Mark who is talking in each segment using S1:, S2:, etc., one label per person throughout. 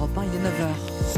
S1: Europe 1, il est 9h.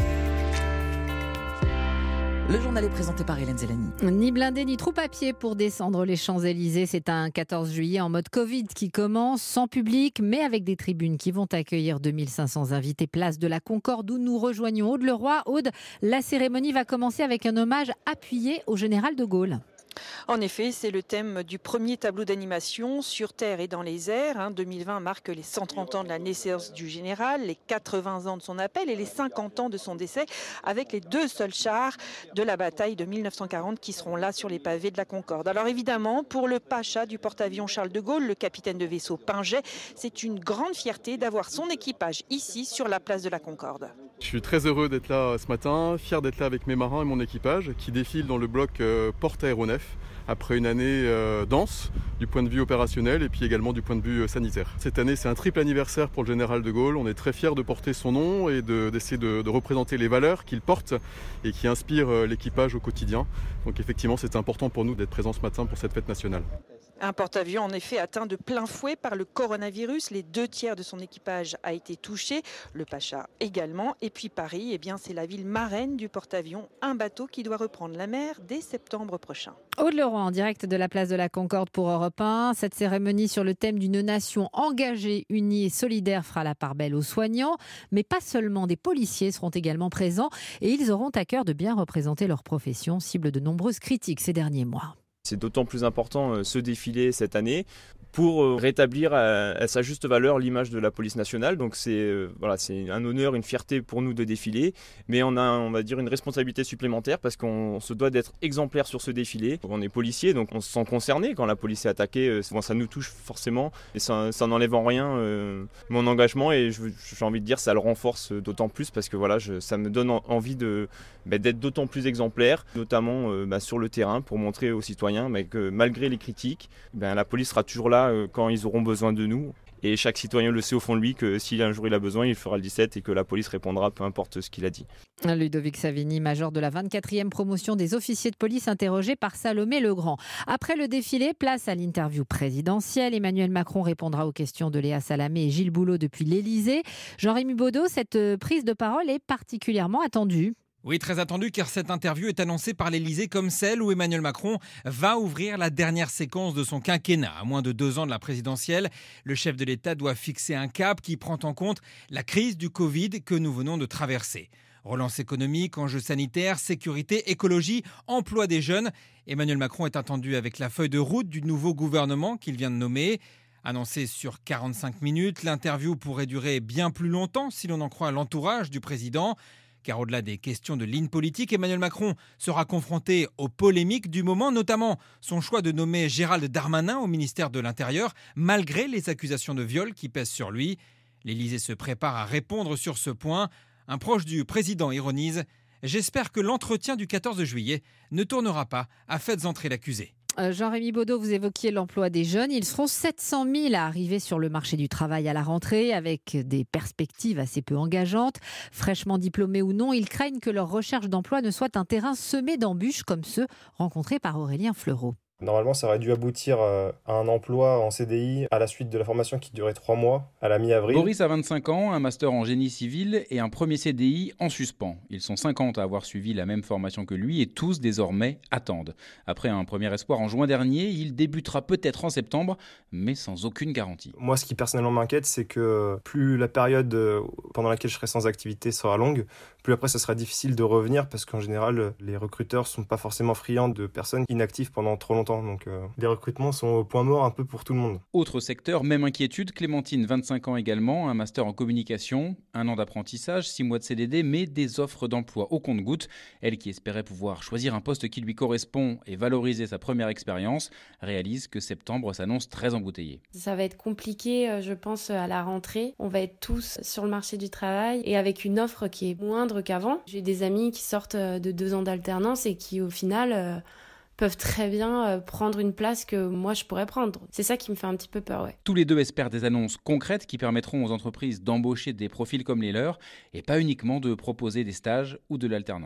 S1: Le journal est présenté par Hélène Zélani.
S2: Ni blindé ni troupe à pied pour descendre les Champs-Élysées. C'est un 14 juillet en mode Covid qui commence, sans public, mais avec des tribunes qui vont accueillir 2500 invités. Place de la Concorde où nous rejoignons Aude Leroy. Aude, la cérémonie va commencer avec un hommage appuyé au général de Gaulle.
S3: En effet, c'est le thème du premier tableau d'animation sur terre et dans les airs. 2020 marque les 130 ans de la naissance du général, les 80 ans de son appel et les 50 ans de son décès, avec les 2 seuls chars de la bataille de 1940 qui seront là sur les pavés de la Concorde. Alors évidemment, pour le pacha du porte-avions Charles de Gaulle, le capitaine de vaisseau Pinget, c'est une grande fierté d'avoir son équipage ici sur la place de la Concorde.
S4: Je suis très heureux d'être là ce matin, fier d'être là avec mes marins et mon équipage qui défilent dans le bloc porte-aéronef après une année dense du point de vue opérationnel et puis également du point de vue sanitaire. Cette année, c'est un triple anniversaire pour le général de Gaulle. On est très fiers de porter son nom et d'essayer de représenter les valeurs qu'il porte et qui inspirent l'équipage au quotidien. Donc effectivement, c'est important pour nous d'être présents ce matin pour cette fête nationale.
S3: Un porte-avions en effet atteint de plein fouet par le coronavirus. Les 2 tiers de son équipage a été touché, le Pacha également. Et puis Paris, c'est la ville marraine du porte-avions, un bateau qui doit reprendre la mer dès septembre prochain.
S2: Aude Leroy en direct de la place de la Concorde pour Europe 1. Cette cérémonie sur le thème d'une nation engagée, unie et solidaire fera la part belle aux soignants. Mais pas seulement, des policiers seront également présents et ils auront à cœur de bien représenter leur profession, cible de nombreuses critiques ces derniers mois.
S5: C'est d'autant plus important ce défilé cette année pour rétablir à sa juste valeur l'image de la police nationale. Donc c'est un honneur, une fierté pour nous de défiler, mais on va dire une responsabilité supplémentaire parce qu'on se doit d'être exemplaire sur ce défilé. On est policier, donc on se sent concerné quand la police est attaquée. Ça nous touche forcément et ça n'enlève en rien mon engagement et j'ai envie de dire ça le renforce d'autant plus parce que ça me donne envie d'être d'autant plus exemplaire, notamment sur le terrain pour montrer aux citoyens que malgré les critiques, la police sera toujours là quand ils auront besoin de nous. Et chaque citoyen le sait au fond de lui que si un jour il a besoin, il fera le 17 et que la police répondra peu importe ce qu'il a dit.
S2: Ludovic Savini, major de la 24e promotion des officiers de police, interrogé par Salomé Legrand. Après le défilé, place à l'interview présidentielle. Emmanuel Macron répondra aux questions de Léa Salamé et Gilles Boulot depuis l'Élysée. Jean-Rémy Baudot, cette prise de parole est particulièrement attendue.
S6: Oui, très attendu car cette interview est annoncée par l'Élysée comme celle où Emmanuel Macron va ouvrir la dernière séquence de son quinquennat. À moins de 2 ans de la présidentielle, le chef de l'État doit fixer un cap qui prend en compte la crise du Covid que nous venons de traverser. Relance économique, enjeux sanitaires, sécurité, écologie, emploi des jeunes. Emmanuel Macron est attendu avec la feuille de route du nouveau gouvernement qu'il vient de nommer. Annoncée sur 45 minutes, l'interview pourrait durer bien plus longtemps si l'on en croit l'entourage du président. Car au-delà des questions de ligne politique, Emmanuel Macron sera confronté aux polémiques du moment, notamment son choix de nommer Gérald Darmanin au ministère de l'Intérieur, malgré les accusations de viol qui pèsent sur lui. L'Élysée se prépare à répondre sur ce point. Un proche du président ironise « J'espère que l'entretien du 14 juillet ne tournera pas à faites entrer l'accusé ».
S2: Jean-Rémy Baudot, vous évoquiez l'emploi des jeunes. Ils seront 700 000 à arriver sur le marché du travail à la rentrée avec des perspectives assez peu engageantes. Fraîchement diplômés ou non, ils craignent que leur recherche d'emploi ne soit un terrain semé d'embûches comme ceux rencontrés par Aurélien Fleureau.
S7: Normalement, ça aurait dû aboutir à un emploi en CDI à la suite de la formation qui durait 3 mois à la mi-avril.
S8: Boris a 25 ans, un master en génie civil et un premier CDI en suspens. Ils sont 50 à avoir suivi la même formation que lui et tous désormais attendent. Après un premier espoir en juin dernier, il débutera peut-être en septembre, mais sans aucune garantie.
S7: Moi, ce qui personnellement m'inquiète, c'est que plus la période pendant laquelle je serai sans activité sera longue, plus après ça sera difficile de revenir parce qu'en général, les recruteurs ne sont pas forcément friands de personnes inactives pendant trop longtemps. Donc les recrutements sont au point mort un peu pour tout le monde.
S8: Autre secteur, même inquiétude, Clémentine, 25 ans également, un master en communication, 1 an d'apprentissage, 6 mois de CDD, mais des offres d'emploi au compte-gouttes. Elle qui espérait pouvoir choisir un poste qui lui correspond et valoriser sa première expérience, réalise que septembre s'annonce très embouteillé.
S9: Ça va être compliqué, je pense, à la rentrée. On va être tous sur le marché du travail et avec une offre qui est moindre qu'avant. J'ai des amis qui sortent de 2 ans d'alternance et qui, au final, peuvent très bien prendre une place que moi je pourrais prendre. C'est ça qui me fait un petit peu peur, ouais.
S8: Tous les deux espèrent des annonces concrètes qui permettront aux entreprises d'embaucher des profils comme les leurs et pas uniquement de proposer des stages ou de l'alternance.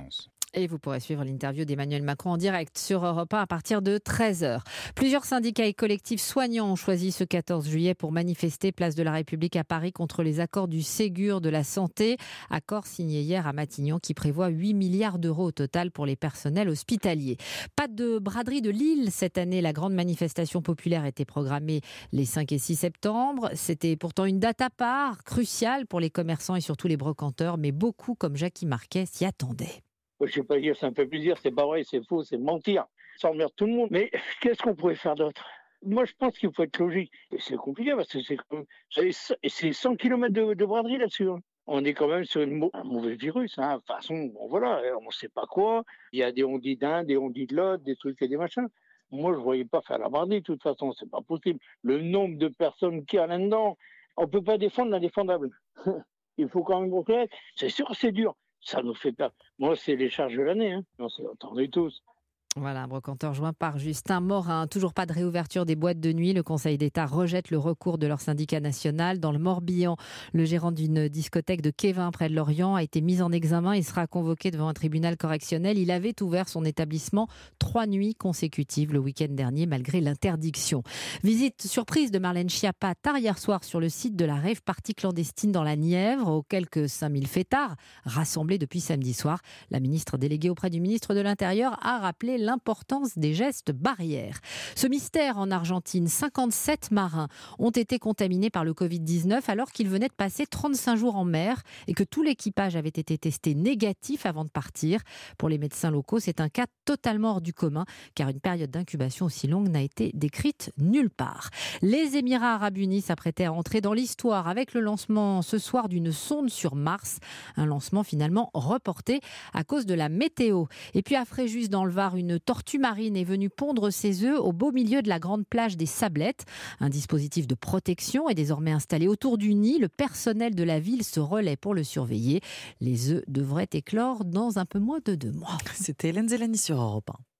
S2: Et vous pourrez suivre l'interview d'Emmanuel Macron en direct sur Europe 1 à partir de 13h. Plusieurs syndicats et collectifs soignants ont choisi ce 14 juillet pour manifester place de la République à Paris contre les accords du Ségur de la santé. Accord signé hier à Matignon qui prévoit 8 milliards d'euros au total pour les personnels hospitaliers. Pas de braderie de Lille cette année. La grande manifestation populaire était programmée les 5 et 6 septembre. C'était pourtant une date à part, cruciale pour les commerçants et surtout les brocanteurs. Mais beaucoup, comme Jackie Marquet, s'y attendaient.
S10: Je ne vais pas dire ça me fait plaisir, c'est pas vrai, c'est faux, c'est mentir. Ça emmerde tout le monde. Mais qu'est-ce qu'on pourrait faire d'autre ? Moi, je pense qu'il faut être logique. Et c'est compliqué parce que c'est 100 km de braderie là-dessus. On est quand même sur un mauvais virus. De toute façon, bon, voilà, on ne sait pas quoi. Il y a des on dit d'un, des on dit de l'autre, des trucs et des machins. Moi, je ne voyais pas faire la braderie de toute façon, c'est pas possible. Le nombre de personnes qu'il y a là-dedans, on ne peut pas défendre l'indéfendable. Il faut quand même reconnaître. C'est sûr que c'est dur. Ça nous fait peur. Moi, c'est les charges de l'année. On s'y attendait tous.
S2: Voilà, un brocanteur joint par Justin Morin. Toujours pas de réouverture des boîtes de nuit. Le Conseil d'État rejette le recours de leur syndicat national. Dans le Morbihan, le gérant d'une discothèque de Kévin, près de Lorient, a été mis en examen. Il sera convoqué devant un tribunal correctionnel. Il avait ouvert son établissement 3 nuits consécutives le week-end dernier, malgré l'interdiction. Visite surprise de Marlène Schiappa tard hier soir sur le site de la rave party clandestine dans la Nièvre, aux quelques 5000 fêtards rassemblés depuis samedi soir. La ministre déléguée auprès du ministre de l'Intérieur a rappelé l'importance des gestes barrières. Ce mystère en Argentine, 57 marins ont été contaminés par le Covid-19 alors qu'ils venaient de passer 35 jours en mer et que tout l'équipage avait été testé négatif avant de partir. Pour les médecins locaux, c'est un cas totalement hors du commun car une période d'incubation aussi longue n'a été décrite nulle part. Les Émirats arabes unis s'apprêtaient à entrer dans l'histoire avec le lancement ce soir d'une sonde sur Mars. Un lancement finalement reporté à cause de la météo. Et puis à Fréjus dans le Var, une tortue marine est venue pondre ses œufs au beau milieu de la grande plage des Sablettes. Un dispositif de protection est désormais installé autour du nid. Le personnel de la ville se relaie pour le surveiller. Les œufs devraient éclore dans un peu moins de 2 mois.
S1: C'était Hélène Zélani sur Europe 1.